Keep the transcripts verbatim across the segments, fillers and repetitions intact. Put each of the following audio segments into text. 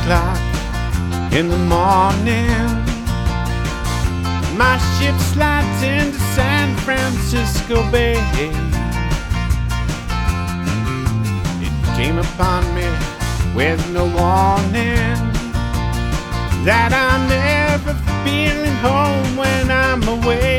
o'clock in the morning. My ship slides into San Francisco Bay. It came upon me with no warning that I'm never feeling home when I'm away.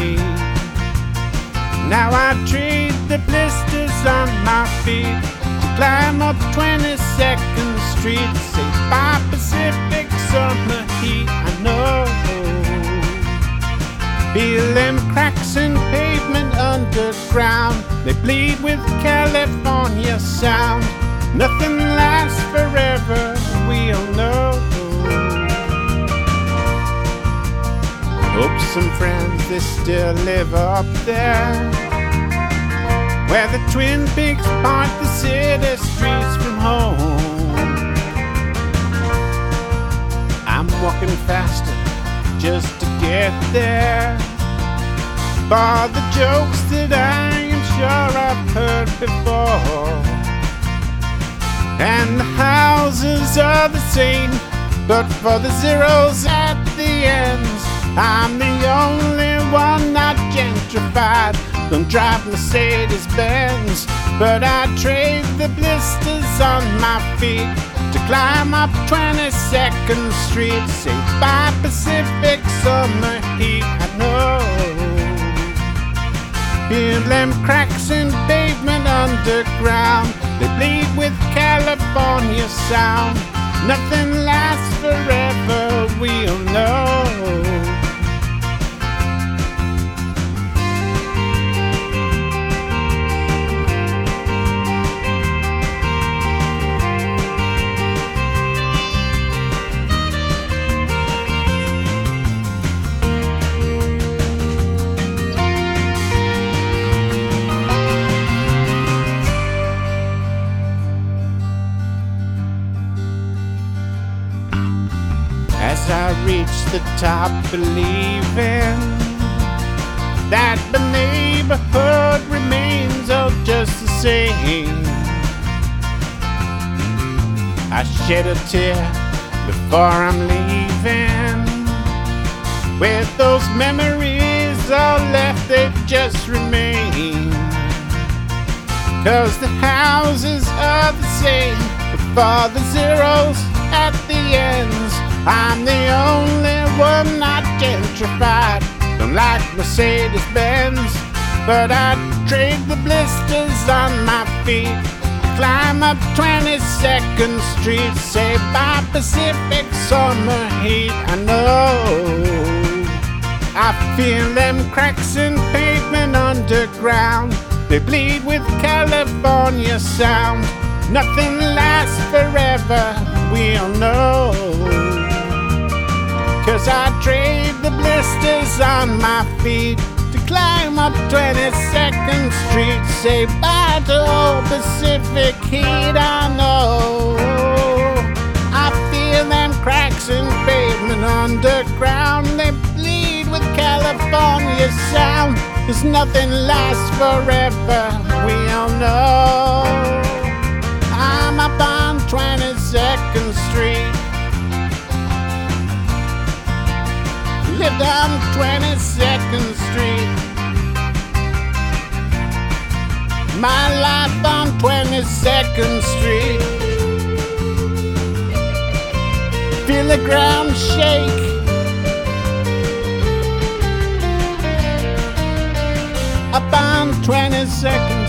Now I trade the blisters on my feet to climb up twenty-second Street. Say bye Pacific summer heat, I know. Feel them cracks in pavement underground, they bleed with California sound. Nothing lasts forever, we all know. Hope some friends, they still live up there, where the Twin Peaks part the city streets from home. I'm walking faster just to get there, for the jokes that I am sure I've heard before. And the houses are the same, but for the zeros at the ends, I'm the only one not gentrified. Don't drive Mercedes-Benz, but I trade the blisters on my feet to climb up twenty-second Street. Say bye Pacific summer heat, I know. Feel them cracks in pavement underground, they bleed with California sound. Nothing lasts forever, we'll know. As I reach the top, believing that the neighborhood remains all just the same, I shed a tear before I'm leaving. With those memories all left, they just remain. Cause the houses are the same, but for the zeros at the ends, I'm the only one not gentrified. Don't like Mercedes-Benz, but I'd trade the blisters on my feet, climb up twenty-second Street. Say bye Pacific summer heat, I know. I feel them cracks in pavement underground, they bleed with California sound. Nothing lasts forever, we all know. Cause I trade the blisters on my feet to climb up twenty-second Street. Say bye to old Pacific heat, I know. I feel them cracks in pavement underground, they bleed with California sound. Cause nothing lasts forever, we all know. I'm up on twenty-second Street, lived on twenty-second Street. My life on twenty-second Street. Feel the ground shake, up on twenty-second